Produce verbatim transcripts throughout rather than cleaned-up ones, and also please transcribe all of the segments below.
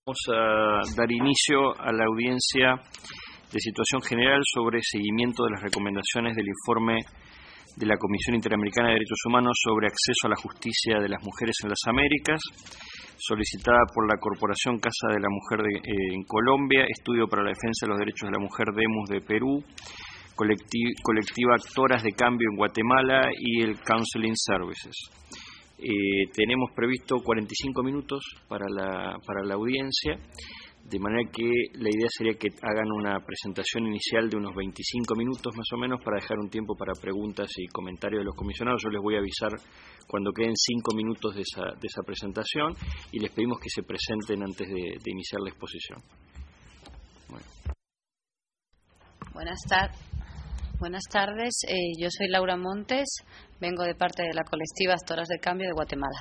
Vamos a dar inicio a la audiencia de situación general sobre seguimiento de las recomendaciones del informe de la Comisión Interamericana de Derechos Humanos sobre acceso a la justicia de las mujeres en las Américas, solicitada por la Corporación Casa de la Mujer de, eh, en Colombia, Estudio para la Defensa de los Derechos de la Mujer DEMUS de Perú, Colectiv Colectiva Actoras de Cambio en Guatemala y el Counseling Services. Eh, tenemos previsto cuarenta y cinco minutos para la, para la audiencia, de manera que la idea sería que hagan una presentación inicial de unos veinticinco minutos más o menos para dejar un tiempo para preguntas y comentarios de los comisionados. Yo les voy a avisar cuando queden cinco minutos de esa, de esa presentación y les pedimos que se presenten antes de, de iniciar la exposición. Bueno. Buenas tardes. Buenas tardes, eh, yo soy Laura Montes, vengo de parte de la colectiva Actoras de Cambio de Guatemala.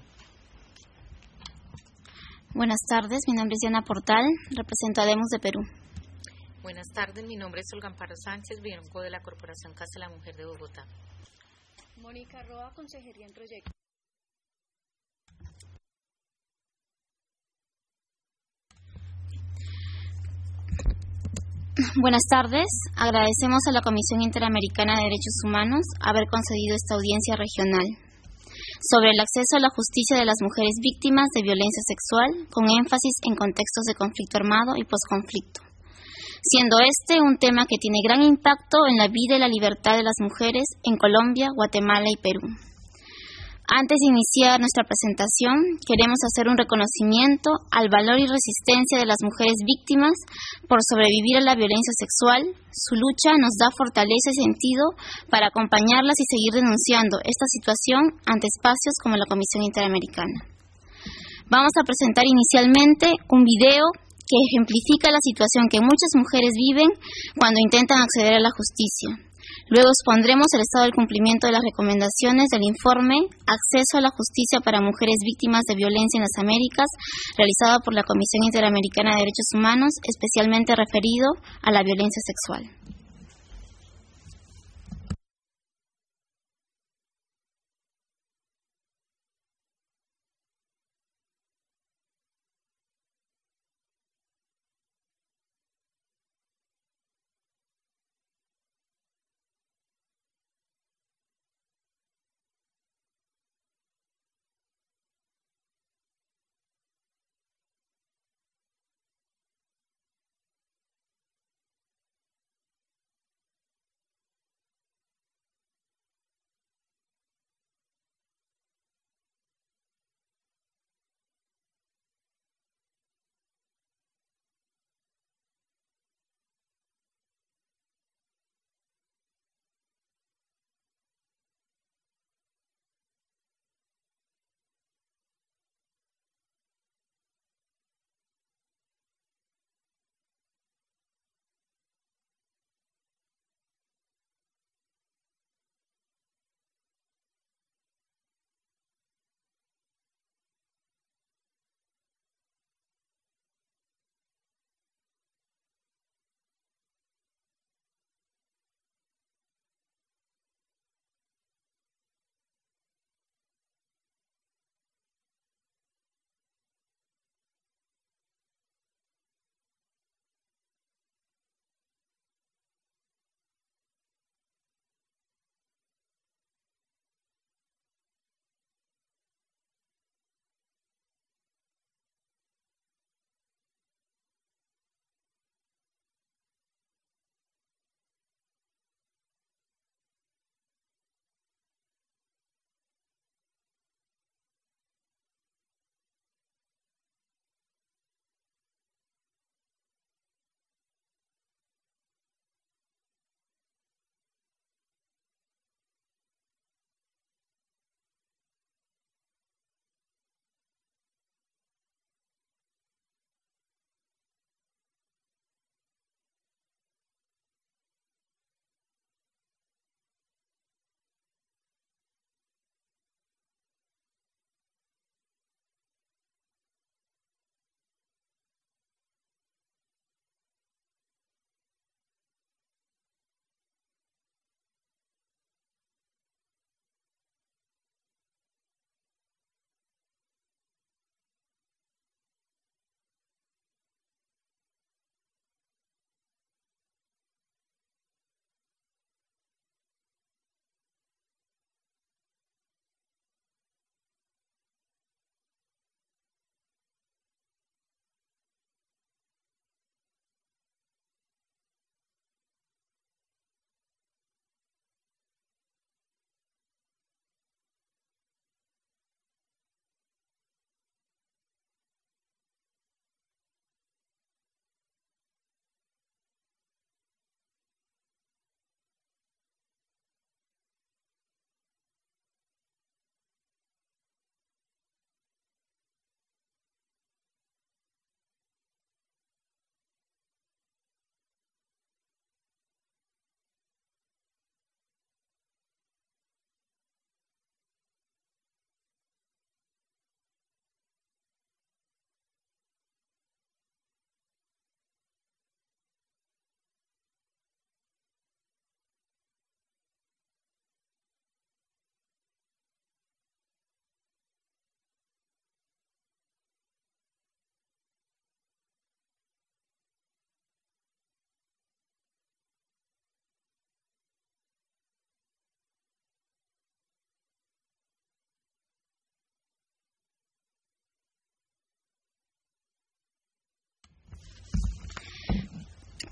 Buenas tardes, mi nombre es Diana Portal, represento a DEMUS de Perú. Buenas tardes, mi nombre es Olga Amparo Sánchez, vengo de la Corporación Casa de la Mujer de Bogotá. Mónica Roa, Consejería en Proyectos. Buenas tardes. Agradecemos a la Comisión Interamericana de Derechos Humanos haber concedido esta audiencia regional sobre el acceso a la justicia de las mujeres víctimas de violencia sexual, con énfasis en contextos de conflicto armado y posconflicto, siendo este un tema que tiene gran impacto en la vida y la libertad de las mujeres en Colombia, Guatemala y Perú. Antes de iniciar nuestra presentación, queremos hacer un reconocimiento al valor y resistencia de las mujeres víctimas por sobrevivir a la violencia sexual. Su lucha nos da fortaleza y sentido para acompañarlas y seguir denunciando esta situación ante espacios como la Comisión Interamericana. Vamos a presentar inicialmente un video que ejemplifica la situación que muchas mujeres viven cuando intentan acceder a la justicia. Luego expondremos el estado del cumplimiento de las recomendaciones del informe Acceso a la Justicia para Mujeres Víctimas de Violencia en las Américas, realizado por la Comisión Interamericana de Derechos Humanos, especialmente referido a la violencia sexual.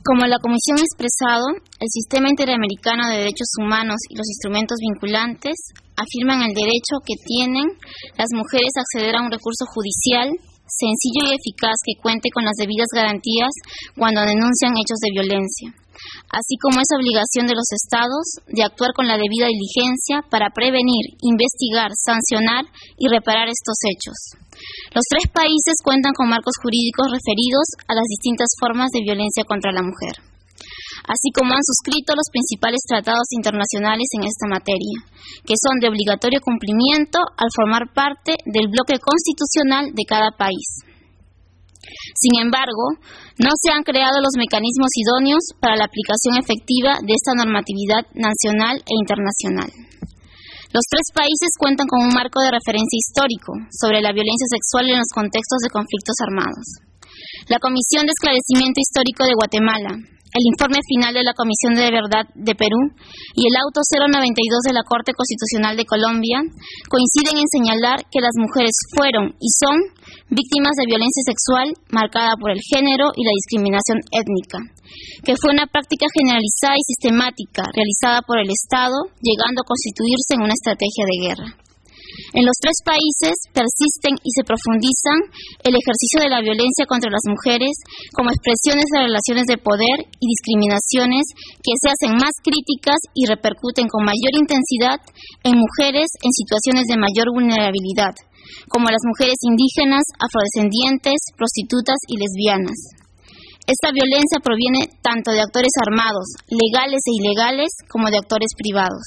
Como la Comisión ha expresado, el Sistema Interamericano de Derechos Humanos y los instrumentos vinculantes afirman el derecho que tienen las mujeres a acceder a un recurso judicial sencillo y eficaz que cuente con las debidas garantías cuando denuncian hechos de violencia, así como es obligación de los Estados de actuar con la debida diligencia para prevenir, investigar, sancionar y reparar estos hechos. Los tres países cuentan con marcos jurídicos referidos a las distintas formas de violencia contra la mujer, así como han suscrito los principales tratados internacionales en esta materia, que son de obligatorio cumplimiento al formar parte del bloque constitucional de cada país. Sin embargo, no se han creado los mecanismos idóneos para la aplicación efectiva de esta normatividad nacional e internacional. Los tres países cuentan con un marco de referencia histórico sobre la violencia sexual en los contextos de conflictos armados. La Comisión de Esclarecimiento Histórico de Guatemala, el informe final de la Comisión de Verdad de Perú y el auto cero noventa y dos de la Corte Constitucional de Colombia coinciden en señalar que las mujeres fueron y son víctimas de violencia sexual marcada por el género y la discriminación étnica, que fue una práctica generalizada y sistemática realizada por el Estado, llegando a constituirse en una estrategia de guerra. En los tres países persisten y se profundizan el ejercicio de la violencia contra las mujeres como expresiones de relaciones de poder y discriminaciones que se hacen más críticas y repercuten con mayor intensidad en mujeres en situaciones de mayor vulnerabilidad, como las mujeres indígenas, afrodescendientes, prostitutas y lesbianas. Esta violencia proviene tanto de actores armados, legales e ilegales, como de actores privados.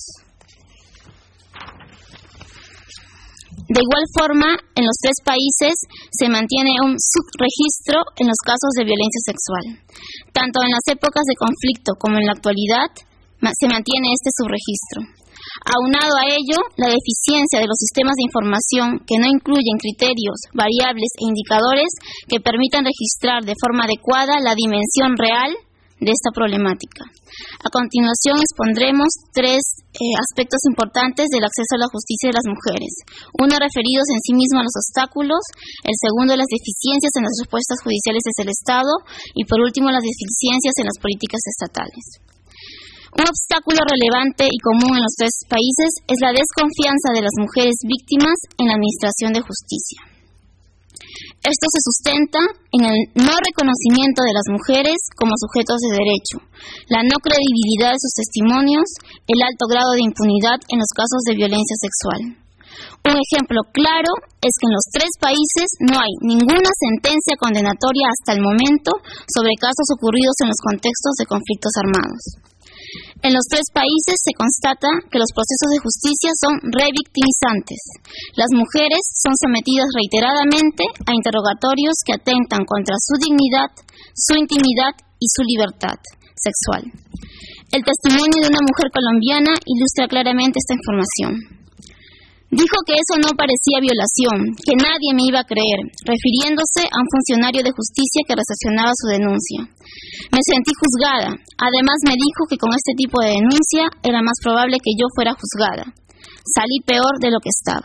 De igual forma, en los tres países se mantiene un subregistro en los casos de violencia sexual. Tanto en las épocas de conflicto como en la actualidad, se mantiene este subregistro. Aunado a ello, la deficiencia de los sistemas de información que no incluyen criterios, variables e indicadores que permitan registrar de forma adecuada la dimensión real de esta problemática. A continuación expondremos tres eh, aspectos importantes del acceso a la justicia de las mujeres. Uno, referidos en sí mismo a los obstáculos; el segundo, las deficiencias en las respuestas judiciales desde el Estado; y por último, las deficiencias en las políticas estatales. Un obstáculo relevante y común en los tres países es la desconfianza de las mujeres víctimas en la administración de justicia. Esto se sustenta en el no reconocimiento de las mujeres como sujetos de derecho, la no credibilidad de sus testimonios, el alto grado de impunidad en los casos de violencia sexual. Un ejemplo claro es que en los tres países no hay ninguna sentencia condenatoria hasta el momento sobre casos ocurridos en los contextos de conflictos armados. En los tres países se constata que los procesos de justicia son revictimizantes. Las mujeres son sometidas reiteradamente a interrogatorios que atentan contra su dignidad, su intimidad y su libertad sexual. El testimonio de una mujer colombiana ilustra claramente esta información. Dijo que eso no parecía violación, que nadie me iba a creer, refiriéndose a un funcionario de justicia que recepcionaba su denuncia. Me sentí juzgada. Además me dijo que con este tipo de denuncia era más probable que yo fuera juzgada. Salí peor de lo que estaba.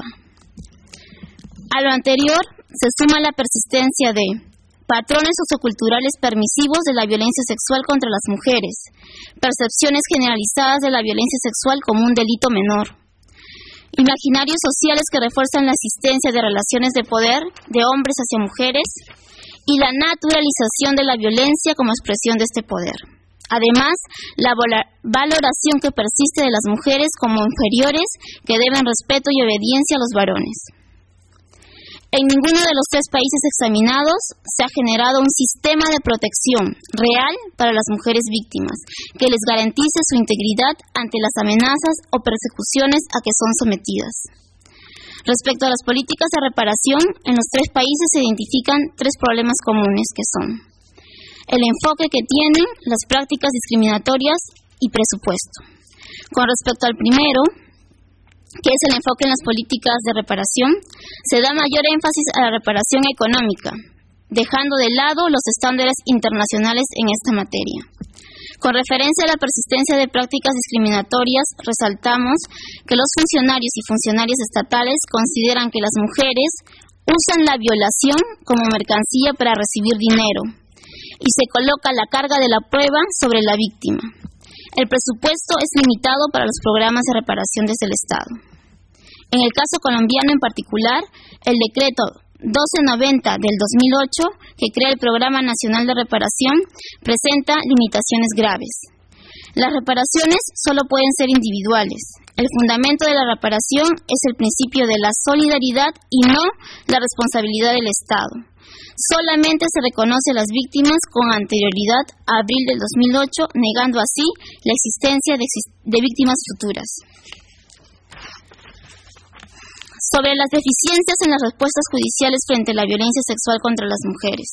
A lo anterior se suma la persistencia de patrones socioculturales permisivos de la violencia sexual contra las mujeres, percepciones generalizadas de la violencia sexual como un delito menor, imaginarios sociales que refuerzan la existencia de relaciones de poder de hombres hacia mujeres y la naturalización de la violencia como expresión de este poder. Además, la valoración que persiste de las mujeres como inferiores que deben respeto y obediencia a los varones. En ninguno de los tres países examinados se ha generado un sistema de protección real para las mujeres víctimas que les garantice su integridad ante las amenazas o persecuciones a que son sometidas. Respecto a las políticas de reparación, en los tres países se identifican tres problemas comunes que son el enfoque que tienen, las prácticas discriminatorias y presupuesto. Con respecto al primero, que es el enfoque en las políticas de reparación, se da mayor énfasis a la reparación económica, dejando de lado los estándares internacionales en esta materia. Con referencia a la persistencia de prácticas discriminatorias, resaltamos que los funcionarios y funcionarias estatales consideran que las mujeres usan la violación como mercancía para recibir dinero. y se coloca la carga de la prueba sobre la víctima. El presupuesto es limitado para los programas de reparación desde el Estado. En el caso colombiano en particular, el decreto doce noventa del dos mil ocho, que crea el Programa Nacional de Reparación, presenta limitaciones graves. Las reparaciones solo pueden ser individuales. El fundamento de la reparación es el principio de la solidaridad y no la responsabilidad del Estado. Solamente se reconoce a las víctimas con anterioridad a abril del dos mil ocho, negando así la existencia de, de víctimas futuras. Sobre las deficiencias en las respuestas judiciales frente a la violencia sexual contra las mujeres.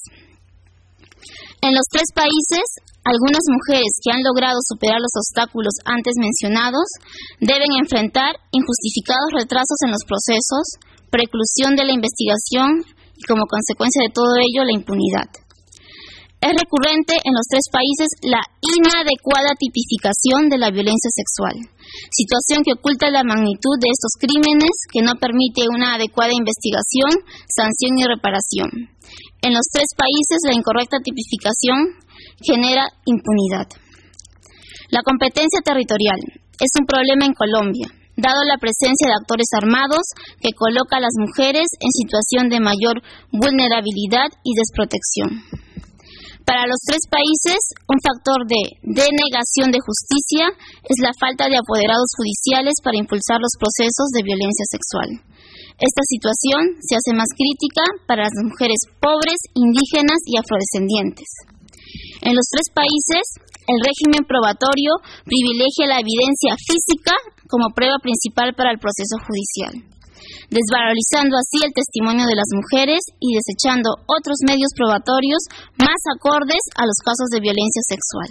En los tres países, algunas mujeres que han logrado superar los obstáculos antes mencionados deben enfrentar injustificados retrasos en los procesos, preclusión de la investigación y, como consecuencia de todo ello, la impunidad. Es recurrente en los tres países la inadecuada tipificación de la violencia sexual, situación que oculta la magnitud de estos crímenes, que no permite una adecuada investigación, sanción y reparación. En los tres países, la incorrecta tipificación genera impunidad. La competencia territorial es un problema en Colombia, dado la presencia de actores armados que coloca a las mujeres en situación de mayor vulnerabilidad y desprotección. Para los tres países, un factor de denegación de justicia es la falta de apoderados judiciales para impulsar los procesos de violencia sexual. Esta situación se hace más crítica para las mujeres pobres, indígenas y afrodescendientes. En los tres países, el régimen probatorio privilegia la evidencia física como prueba principal para el proceso judicial, desvalorizando así el testimonio de las mujeres y desechando otros medios probatorios más acordes a los casos de violencia sexual.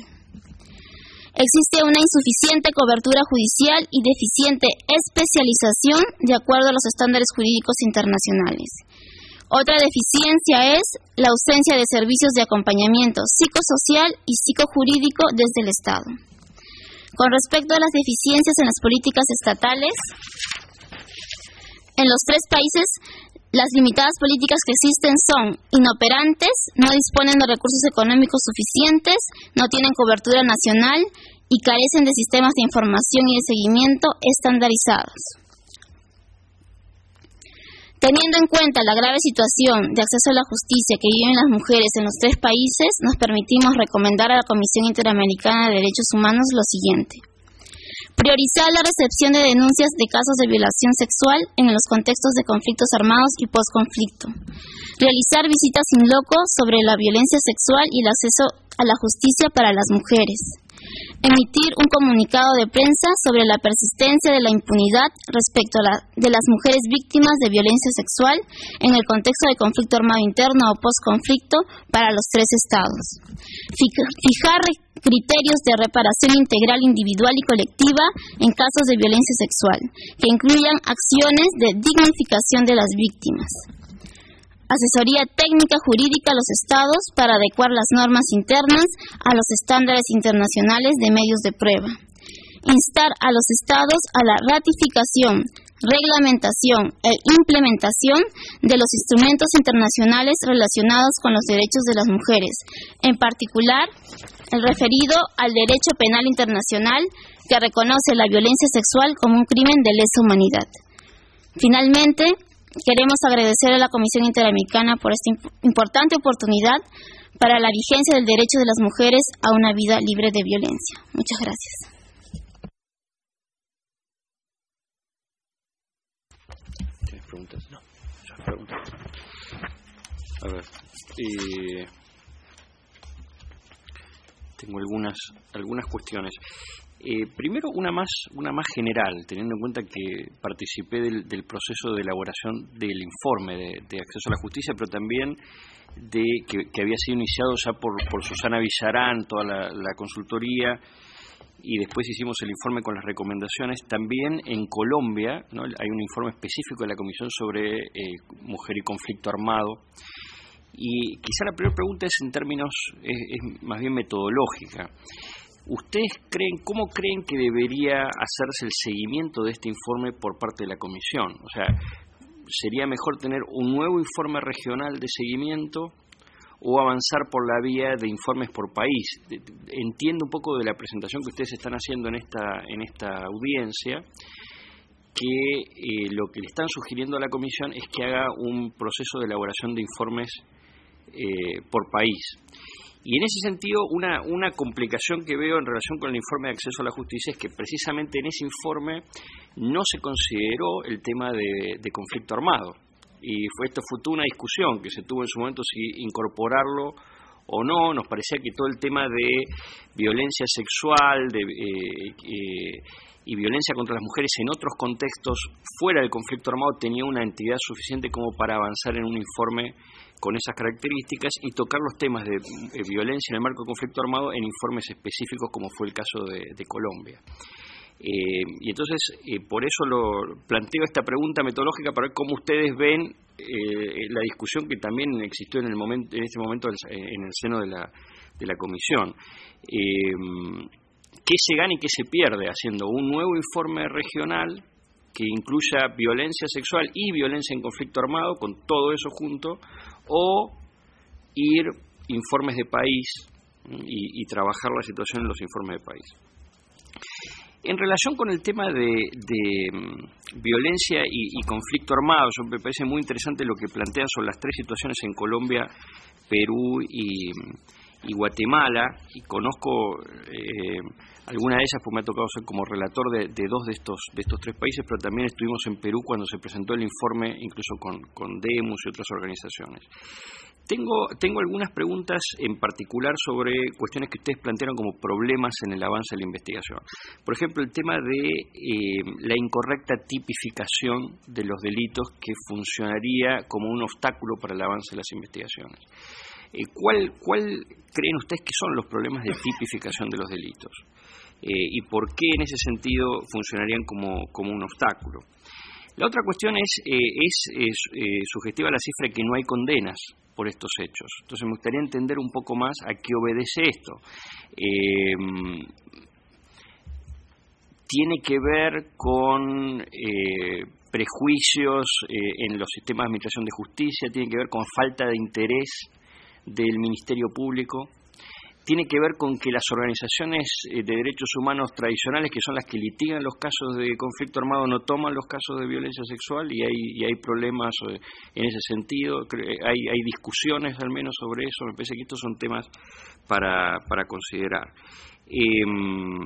Existe una insuficiente cobertura judicial y deficiente especialización de acuerdo a los estándares jurídicos internacionales. Otra deficiencia es la ausencia de servicios de acompañamiento psicosocial y psicojurídico desde el Estado. Con respecto a las deficiencias en las políticas estatales, en los tres países, las limitadas políticas que existen son inoperantes, no disponen de recursos económicos suficientes, no tienen cobertura nacional y carecen de sistemas de información y de seguimiento estandarizados. Teniendo en cuenta la grave situación de acceso a la justicia que viven las mujeres en los tres países, nos permitimos recomendar a la Comisión Interamericana de Derechos Humanos lo siguiente. Priorizar la recepción de denuncias de casos de violación sexual en los contextos de conflictos armados y posconflicto. Realizar visitas in loco sobre la violencia sexual y el acceso a la justicia para las mujeres. Emitir un comunicado de prensa sobre la persistencia de la impunidad respecto a la, de las mujeres víctimas de violencia sexual en el contexto de conflicto armado interno o posconflicto para los tres estados. Fijar criterios de reparación integral individual y colectiva en casos de violencia sexual, que incluyan acciones de dignificación de las víctimas. Asesoría técnica jurídica a los estados para adecuar las normas internas a los estándares internacionales de medios de prueba. Instar a los estados a la ratificación, reglamentación e implementación de los instrumentos internacionales relacionados con los derechos de las mujeres, en particular el referido al derecho penal internacional, que reconoce la violencia sexual como un crimen de lesa humanidad. Finalmente, queremos agradecer a la Comisión Interamericana por esta importante oportunidad para la vigencia del derecho de las mujeres a una vida libre de violencia. Muchas gracias. ¿Tienes preguntas? No, yo preguntas. A ver, eh, tengo algunas algunas cuestiones. Eh, primero, una más una más general, teniendo en cuenta que participé del, del proceso de elaboración del informe de, de acceso a la justicia, pero también de que, que había sido iniciado ya por, por Susana Villarán, toda la, la consultoría, y después hicimos el informe con las recomendaciones. También en Colombia, ¿no?, hay un informe específico de la Comisión sobre eh, mujer y conflicto armado. Y quizá la primera pregunta es en términos, es, es más bien metodológica. ¿Ustedes creen, cómo creen que debería hacerse el seguimiento de este informe por parte de la Comisión? O sea, ¿sería mejor tener un nuevo informe regional de seguimiento o avanzar por la vía de informes por país. Entiendo un poco de la presentación que ustedes están haciendo en esta, en esta audiencia, que eh, lo que le están sugiriendo a la Comisión es que haga un proceso de elaboración de informes eh, por país. Y en ese sentido, una, una complicación que veo en relación con el informe de acceso a la justicia es que precisamente en ese informe no se consideró el tema de, de conflicto armado. Y fue, esto fue toda una discusión que se tuvo en su momento si incorporarlo o no. Nos parecía que todo el tema de violencia sexual de, eh, eh, y violencia contra las mujeres en otros contextos fuera del conflicto armado tenía una entidad suficiente como para avanzar en un informe con esas características y tocar los temas de eh, violencia en el marco del conflicto armado en informes específicos, como fue el caso de, de Colombia. Eh, y entonces, eh, por eso lo planteo esta pregunta metodológica para ver cómo ustedes ven eh, la discusión que también existió en el momento, en este momento en el seno de la, de la Comisión. Eh, ¿Qué se gana y qué se pierde haciendo un nuevo informe regional que incluya violencia sexual y violencia en conflicto armado, con todo eso junto, o ir informes de país y, y trabajar la situación en los informes de país? En relación con el tema de, de um, violencia y, y conflicto armado, yo, me parece muy interesante lo que plantean sobre las tres situaciones en Colombia, Perú y, y Guatemala, y conozco eh, algunas de ellas porque me ha tocado ser como relator de, de dos de estos de estos tres países, pero también estuvimos en Perú cuando se presentó el informe, incluso con, con Demus y otras organizaciones. Tengo, tengo algunas preguntas en particular sobre cuestiones que ustedes plantearon como problemas en el avance de la investigación. Por ejemplo, el tema de eh, la incorrecta tipificación de los delitos que funcionaría como un obstáculo para el avance de las investigaciones. Eh, ¿cuál, ¿Cuál creen ustedes que son los problemas de tipificación de los delitos? Eh, ¿Y por qué en ese sentido funcionarían como, como un obstáculo? La otra cuestión es, eh, es, es eh, sugestiva a la cifra de que no hay condenas por estos hechos. Entonces me gustaría entender un poco más a qué obedece esto. Eh, tiene que ver con eh, prejuicios eh, en los sistemas de administración de justicia, tiene que ver con falta de interés del Ministerio Público, tiene que ver con que las organizaciones de derechos humanos tradicionales, que son las que litigan los casos de conflicto armado, no toman los casos de violencia sexual y hay, y hay problemas en ese sentido. Hay, hay discusiones al menos sobre eso. Me parece que estos son temas para, para considerar. Eh,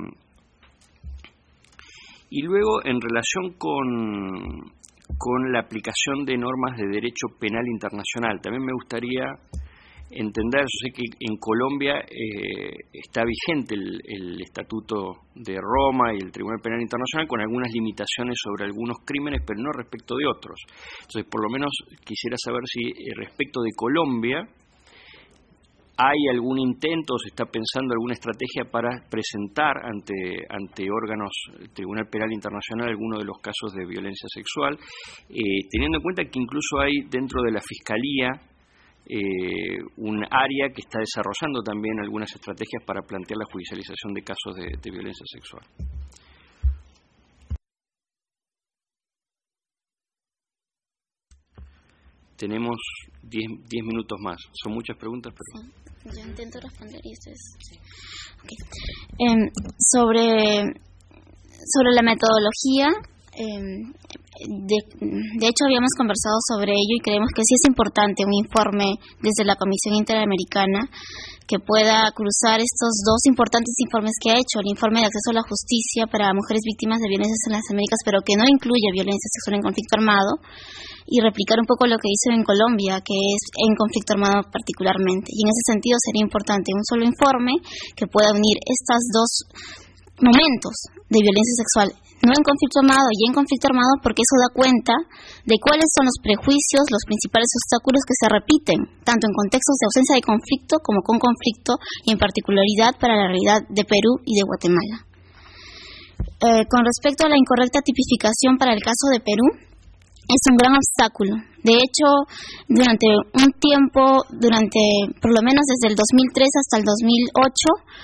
y luego, en relación con, con la aplicación de normas de derecho penal internacional, también me gustaría entender, yo sé que en Colombia eh, está vigente el, el Estatuto de Roma y el Tribunal Penal Internacional con algunas limitaciones sobre algunos crímenes, pero no respecto de otros. Entonces, por lo menos quisiera saber si eh, respecto de Colombia hay algún intento o se está pensando alguna estrategia para presentar ante, ante órganos del Tribunal Penal Internacional algunos de los casos de violencia sexual, eh, teniendo en cuenta que incluso hay dentro de la Fiscalía Eh, un área que está desarrollando también algunas estrategias para plantear la judicialización de casos de, de violencia sexual. Tenemos diez minutos más. Son muchas preguntas, pero... Sí, yo intento responder y ustedes... Okay. Eh, sobre, sobre la metodología... Eh, De, de hecho habíamos conversado sobre ello y creemos que sí es importante un informe desde la Comisión Interamericana que pueda cruzar estos dos importantes informes que ha hecho, el informe de acceso a la justicia para mujeres víctimas de violencias en las Américas, pero que no incluye violencia sexual en conflicto armado, y replicar un poco lo que hizo en Colombia, que es en conflicto armado particularmente. Y en ese sentido sería importante un solo informe que pueda unir estos dos momentos de violencia sexual, no en conflicto armado y en conflicto armado, porque eso da cuenta de cuáles son los prejuicios, los principales obstáculos que se repiten, tanto en contextos de ausencia de conflicto como con conflicto, y en particularidad para la realidad de Perú y de Guatemala. Eh, con respecto a la incorrecta tipificación para el caso de Perú, es un gran obstáculo. De hecho, durante un tiempo, durante por lo menos desde el dos mil tres hasta el dos mil ocho,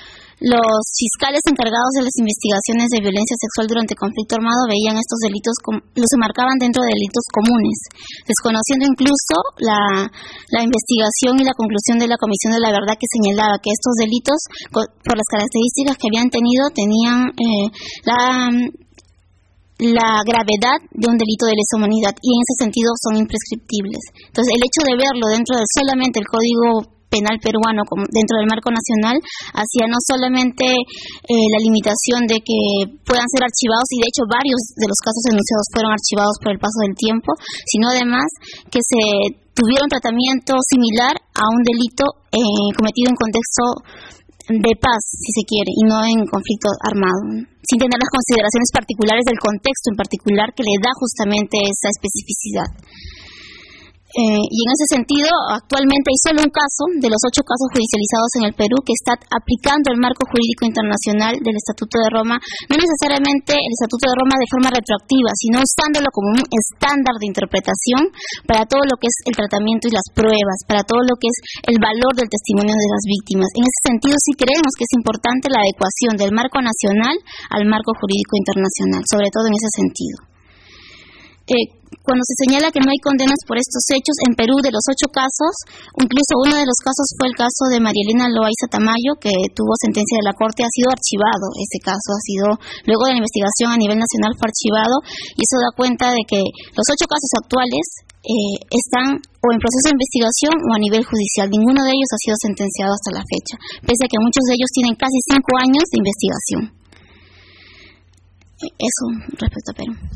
Los fiscales encargados de las investigaciones de violencia sexual durante conflicto armado veían estos delitos, los enmarcaban dentro de delitos comunes, desconociendo incluso la, la investigación y la conclusión de la Comisión de la Verdad, que señalaba que estos delitos, por las características que habían tenido, tenían eh, la, la gravedad de un delito de lesa humanidad, y en ese sentido son imprescriptibles. Entonces, el hecho de verlo dentro de solamente el Código Penal peruano como dentro del marco nacional hacía no solamente eh, la limitación de que puedan ser archivados, y de hecho varios de los casos denunciados fueron archivados por el paso del tiempo, sino además que se tuviera un tratamiento similar a un delito eh, cometido en contexto de paz, si se quiere, y no en conflicto armado, sin tener las consideraciones particulares del contexto en particular que le da justamente esa especificidad. Eh, y en ese sentido, actualmente hay solo un caso de los ocho casos judicializados en el Perú que está aplicando el marco jurídico internacional del Estatuto de Roma, no necesariamente el Estatuto de Roma de forma retroactiva, sino usándolo como un estándar de interpretación para todo lo que es el tratamiento y las pruebas, para todo lo que es el valor del testimonio de las víctimas. En ese sentido, sí creemos que es importante la adecuación del marco nacional al marco jurídico internacional, sobre todo en ese sentido. Eh, Cuando se señala que no hay condenas por estos hechos, en Perú de los ocho casos, incluso uno de los casos fue el caso de María Elena Loaiza Tamayo, que tuvo sentencia de la Corte, ha sido archivado. Ese caso ha sido, luego de la investigación a nivel nacional fue archivado, y eso da cuenta de que los ocho casos actuales eh, están o en proceso de investigación o a nivel judicial. Ninguno de ellos ha sido sentenciado hasta la fecha, pese a que muchos de ellos tienen casi cinco años de investigación. Eso respecto a Perú.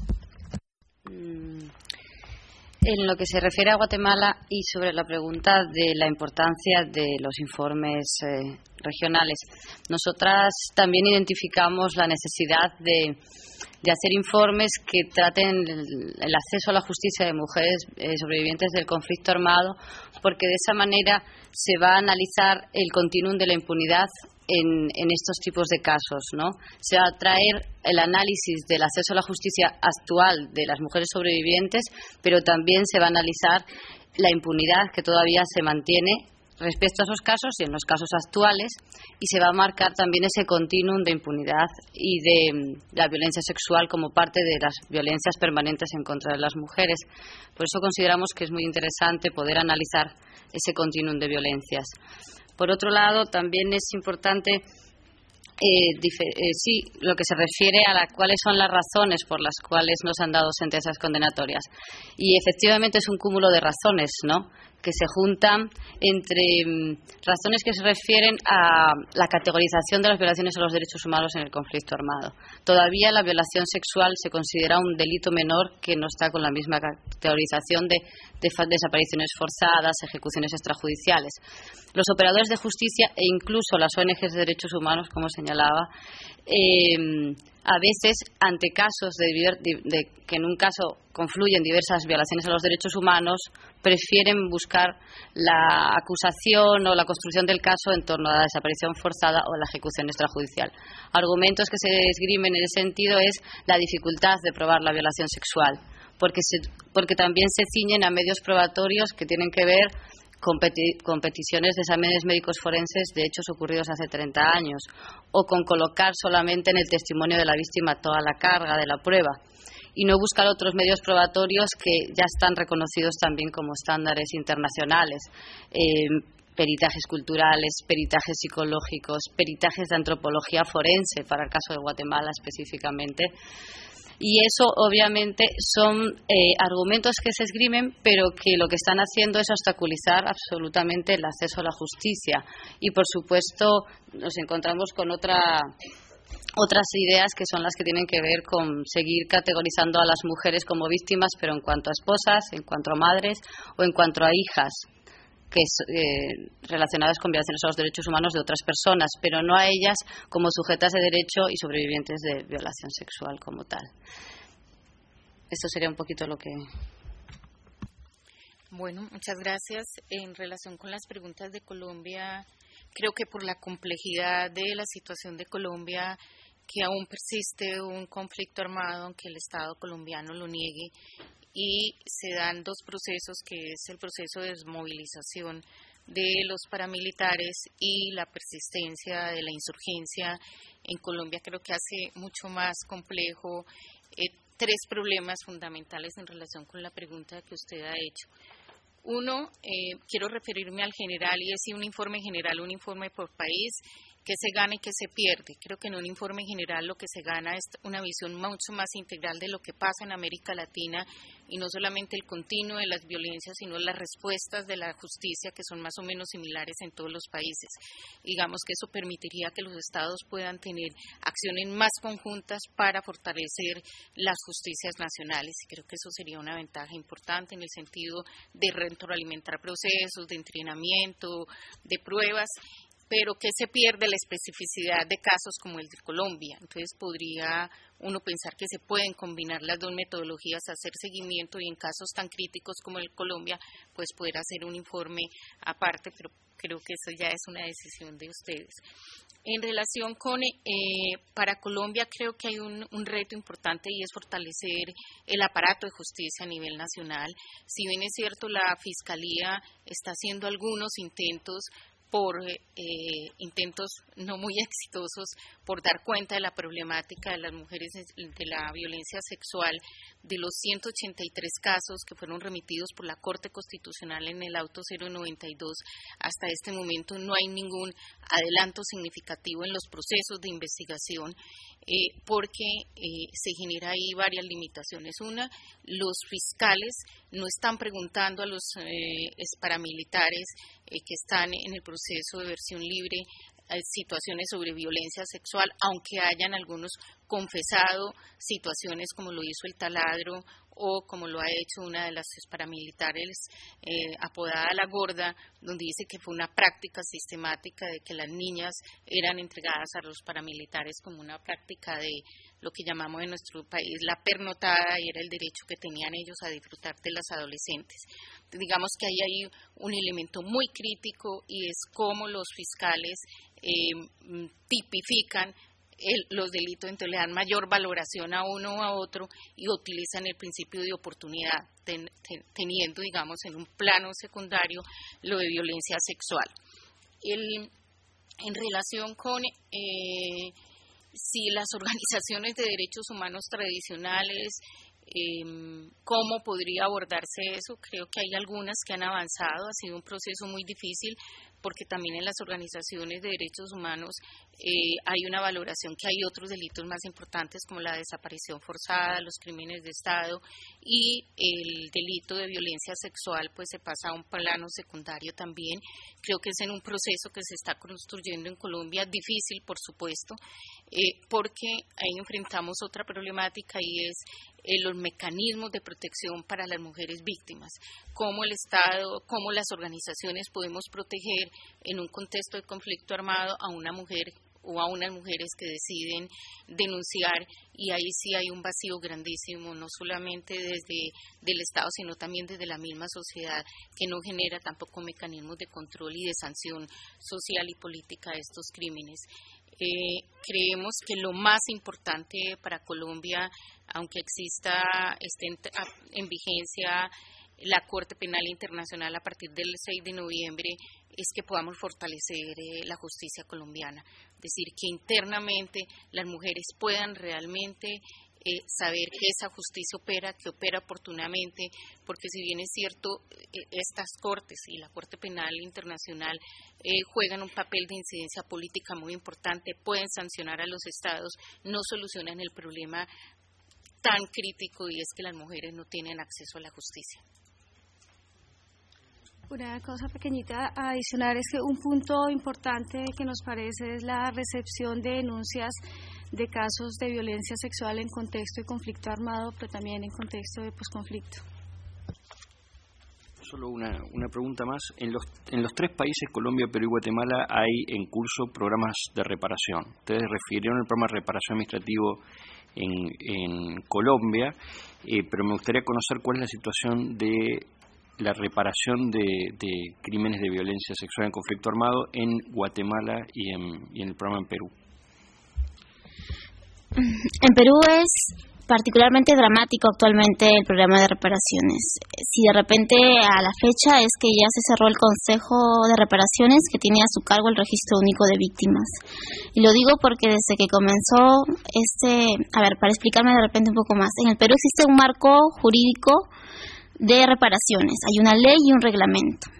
En lo que se refiere a Guatemala y sobre la pregunta de la importancia de los informes eh, regionales, nosotras también identificamos la necesidad de, de hacer informes que traten el, el acceso a la justicia de mujeres eh, sobrevivientes del conflicto armado, porque de esa manera se va a analizar el continuum de la impunidad En, en estos tipos de casos, ¿no? Se va a traer el análisis del acceso a la justicia actual de las mujeres sobrevivientes, pero también se va a analizar la impunidad que todavía se mantiene respecto a esos casos y en los casos actuales, y se va a marcar también ese continuum de impunidad y de, de la violencia sexual como parte de las violencias permanentes en contra de las mujeres. Por eso consideramos que es muy interesante poder analizar ese continuum de violencias. Por otro lado, también es importante, eh, eh, sí, lo que se refiere a la, cuáles son las razones por las cuales nos han dado sentencias condenatorias. Y efectivamente es un cúmulo de razones, ¿no?, que se juntan entre um, razones que se refieren a la categorización de las violaciones a los derechos humanos en el conflicto armado. Todavía la violación sexual se considera un delito menor que no está con la misma categorización de, de desapariciones forzadas, ejecuciones extrajudiciales. Los operadores de justicia e incluso las O N Ges de derechos humanos, como señalaba, eh, a veces ante casos de, de, de que en un caso confluyen diversas violaciones a los derechos humanos, prefieren buscar la acusación o la construcción del caso en torno a la desaparición forzada o la ejecución extrajudicial. Argumentos que se esgrimen en ese sentido es la dificultad de probar la violación sexual, porque, se, porque también se ciñen a medios probatorios que tienen que ver con, peti con peticiones de exámenes médicos forenses de hechos ocurridos hace treinta años, o con colocar solamente en el testimonio de la víctima toda la carga de la prueba, y no buscar otros medios probatorios que ya están reconocidos también como estándares internacionales, eh, peritajes culturales, peritajes psicológicos, peritajes de antropología forense, para el caso de Guatemala específicamente. Y eso obviamente son eh, argumentos que se esgrimen, pero que lo que están haciendo es obstaculizar absolutamente el acceso a la justicia. Y por supuesto nos encontramos con otra, otras ideas que son las que tienen que ver con seguir categorizando a las mujeres como víctimas, pero en cuanto a esposas, en cuanto a madres o en cuanto a hijas, que es, eh, relacionadas con violaciones a los derechos humanos de otras personas, pero no a ellas como sujetas de derecho y sobrevivientes de violación sexual como tal. Esto sería un poquito lo que... Bueno, muchas gracias. En relación con las preguntas de Colombia, creo que por la complejidad de la situación de Colombia, que aún persiste un conflicto armado, aunque el Estado colombiano lo niegue, y se dan dos procesos, que es el proceso de desmovilización de los paramilitares y la persistencia de la insurgencia en Colombia creo que hace mucho más complejo eh, tres problemas fundamentales en relación con la pregunta que usted ha hecho. Uno, eh, quiero referirme al general y es si un informe general, un informe por país, qué se gana y qué se pierde. Creo que en un informe general lo que se gana es una visión mucho más integral de lo que pasa en América Latina y no solamente el continuo de las violencias, sino las respuestas de la justicia que son más o menos similares en todos los países. Digamos que eso permitiría que los estados puedan tener acciones más conjuntas para fortalecer las justicias nacionales y creo que eso sería una ventaja importante en el sentido de retroalimentar procesos, de entrenamiento, de pruebas, pero que se pierde la especificidad de casos como el de Colombia. Entonces podría uno pensar que se pueden combinar las dos metodologías, hacer seguimiento y en casos tan críticos como el de Colombia, pues poder hacer un informe aparte, pero creo que eso ya es una decisión de ustedes. En relación con, eh, para Colombia creo que hay un, un reto importante y es fortalecer el aparato de justicia a nivel nacional. Si bien es cierto, la Fiscalía está haciendo algunos intentos por eh, intentos no muy exitosos por dar cuenta de la problemática de las mujeres de la violencia sexual, de los ciento ochenta y tres casos que fueron remitidos por la Corte Constitucional en el auto cero noventa y dos, hasta este momento no hay ningún adelanto significativo en los procesos de investigación, eh, porque eh, se genera ahí varias limitaciones. Una, los fiscales no están preguntando a los eh, paramilitares eh, que están en el proceso de versión libre eh, situaciones sobre violencia sexual, aunque hayan algunos confesado situaciones como lo hizo el Taladro o como lo ha hecho una de las paramilitares eh, apodada La Gorda, donde dice que fue una práctica sistemática de que las niñas eran entregadas a los paramilitares como una práctica de lo que llamamos en nuestro país la pernotada y era el derecho que tenían ellos a disfrutar de las adolescentes. Digamos que ahí hay un elemento muy crítico y es cómo los fiscales eh, tipifican El, los delitos, entonces le dan mayor valoración a uno o a otro y utilizan el principio de oportunidad, ten, ten, teniendo, digamos, en un plano secundario lo de violencia sexual. El, en relación con eh, si las organizaciones de derechos humanos tradicionales, eh, ¿cómo podría abordarse eso? Creo que hay algunas que han avanzado, ha sido un proceso muy difícil, porque también en las organizaciones de derechos humanos eh, hay una valoración que hay otros delitos más importantes como la desaparición forzada, los crímenes de Estado y el delito de violencia sexual pues se pasa a un plano secundario también. Creo que es en un proceso que se está construyendo en Colombia, difícil por supuesto, eh, porque ahí enfrentamos otra problemática y es eh, los mecanismos de protección para las mujeres víctimas, cómo el Estado, cómo las organizaciones podemos proteger en un contexto de conflicto armado a una mujer o a unas mujeres que deciden denunciar y ahí sí hay un vacío grandísimo, no solamente desde del Estado sino también desde la misma sociedad que no genera tampoco mecanismos de control y de sanción social y política de estos crímenes. Eh, creemos que lo más importante para Colombia, aunque exista, esté en, en vigencia la Corte Penal Internacional a partir del seis de noviembre, es que podamos fortalecer eh, la justicia colombiana, es decir, que internamente las mujeres puedan realmente eh, saber que esa justicia opera, que opera oportunamente, porque si bien es cierto, eh, estas cortes y la Corte Penal Internacional eh, juegan un papel de incidencia política muy importante, pueden sancionar a los estados, no solucionan el problema tan crítico y es que las mujeres no tienen acceso a la justicia. Una cosa pequeñita a adicionar es que un punto importante que nos parece es la recepción de denuncias de casos de violencia sexual en contexto de conflicto armado, pero también en contexto de posconflicto. Solo una, una pregunta más. En los, en los tres países, Colombia, Perú y Guatemala, hay en curso programas de reparación. Ustedes refirieron el programa de reparación administrativo en, en Colombia, eh, pero me gustaría conocer cuál es la situación de la reparación de, de crímenes de violencia sexual en conflicto armado en Guatemala y en, y en el programa en Perú. En Perú es particularmente dramático actualmente el programa de reparaciones. Si de repente a la fecha es que ya se cerró el Consejo de Reparaciones que tiene a su cargo el Registro Único de Víctimas. Y lo digo porque desde que comenzó este, a ver, para explicarme de repente un poco más, en el Perú existe un marco jurídico de reparaciones, hay una ley y un reglamento.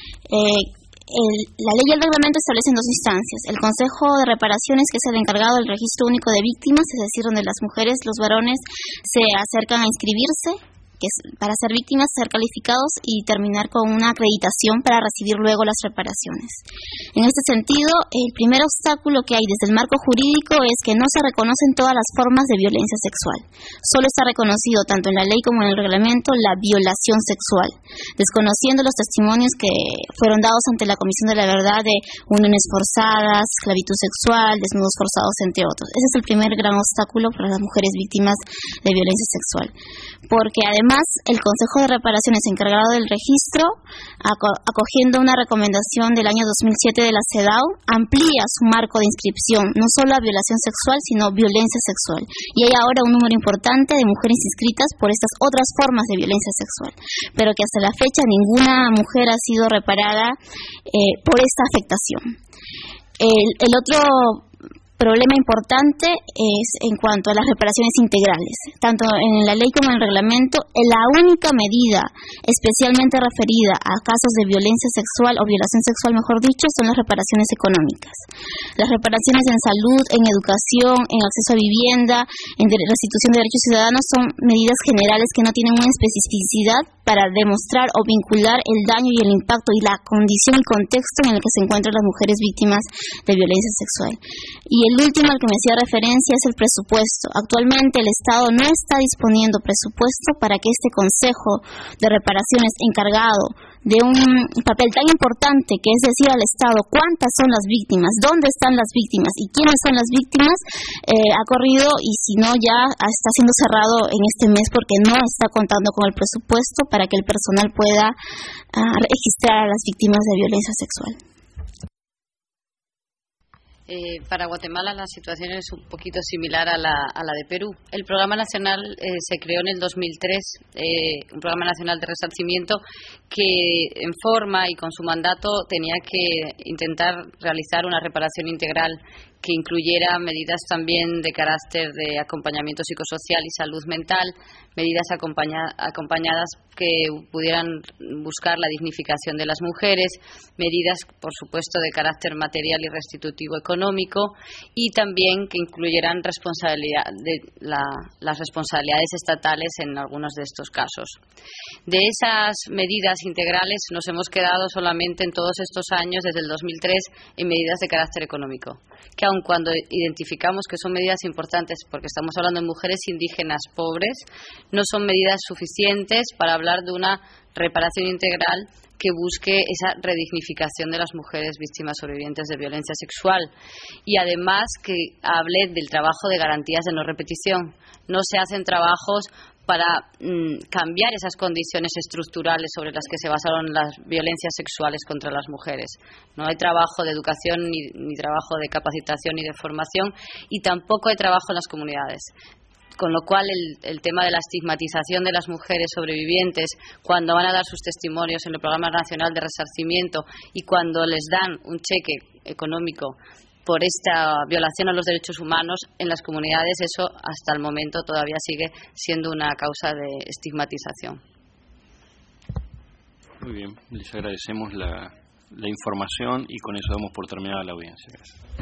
Eh, El, la ley y el reglamento establecen dos instancias: el Consejo de Reparaciones, que es el encargado del Registro Único de Víctimas, es decir, donde las mujeres, los varones se acercan a inscribirse, que es para ser víctimas, ser calificados y terminar con una acreditación para recibir luego las reparaciones. En este sentido, el primer obstáculo que hay desde el marco jurídico es que no se reconocen todas las formas de violencia sexual. Solo está reconocido, tanto en la ley como en el reglamento, la violación sexual, desconociendo los testimonios que fueron dados ante la Comisión de la Verdad de uniones forzadas, esclavitud sexual, desnudos forzados, entre otros. Ese es el primer gran obstáculo para las mujeres víctimas de violencia sexual. Porque además el Consejo de Reparaciones encargado del registro, acogiendo una recomendación del año dos mil siete de la CEDAW, amplía su marco de inscripción, no solo a violación sexual, sino violencia sexual. Y hay ahora un número importante de mujeres inscritas por estas otras formas de violencia sexual, pero que hasta la fecha ninguna mujer ha sido reparada eh, por esta afectación. El, el otro problema importante es en cuanto a las reparaciones integrales. Tanto en la ley como en el reglamento, la única medida especialmente referida a casos de violencia sexual o violación sexual, mejor dicho, son las reparaciones económicas. Las reparaciones en salud, en educación, en acceso a vivienda, en restitución de derechos ciudadanos son medidas generales que no tienen una especificidad para demostrar o vincular el daño y el impacto y la condición y contexto en el que se encuentran las mujeres víctimas de violencia sexual. Y el último al que me hacía referencia es el presupuesto. Actualmente el Estado no está disponiendo presupuesto para que este Consejo de Reparaciones, encargado de un papel tan importante que es decir al Estado cuántas son las víctimas, dónde están las víctimas y quiénes son las víctimas, eh, ha corrido, y si no ya está siendo cerrado en este mes porque no está contando con el presupuesto para que el personal pueda uh, registrar a las víctimas de violencia sexual. Eh, para Guatemala la situación es un poquito similar a la, a la de Perú. El Programa Nacional eh, se creó en el dos mil tres, eh, un Programa Nacional de Resarcimiento que en forma y con su mandato tenía que intentar realizar una reparación integral que incluyera medidas también de carácter de acompañamiento psicosocial y salud mental, medidas acompaña, acompañadas que pudieran buscar la dignificación de las mujeres, medidas, por supuesto, de carácter material y restitutivo económico, y también que incluyeran responsabilidad de la, las responsabilidades estatales en algunos de estos casos. De esas medidas integrales nos hemos quedado solamente en todos estos años, desde el dos mil tres, en medidas de carácter económico, que aun cuando identificamos que son medidas importantes, porque estamos hablando de mujeres indígenas pobres, no son medidas suficientes para hablar de una reparación integral que busque esa redignificación de las mujeres víctimas sobrevivientes de violencia sexual, y además que hable del trabajo de garantías de no repetición. No se hacen trabajos para mm, cambiar esas condiciones estructurales sobre las que se basaron las violencias sexuales contra las mujeres. No hay trabajo de educación, ni, ni trabajo de capacitación ni de formación, y tampoco hay trabajo en las comunidades. Con lo cual el, el tema de la estigmatización de las mujeres sobrevivientes cuando van a dar sus testimonios en el Programa Nacional de Resarcimiento y cuando les dan un cheque económico por esta violación a los derechos humanos en las comunidades, eso hasta el momento todavía sigue siendo una causa de estigmatización. Muy bien, les agradecemos la, la información y con eso damos por terminada la audiencia. Gracias.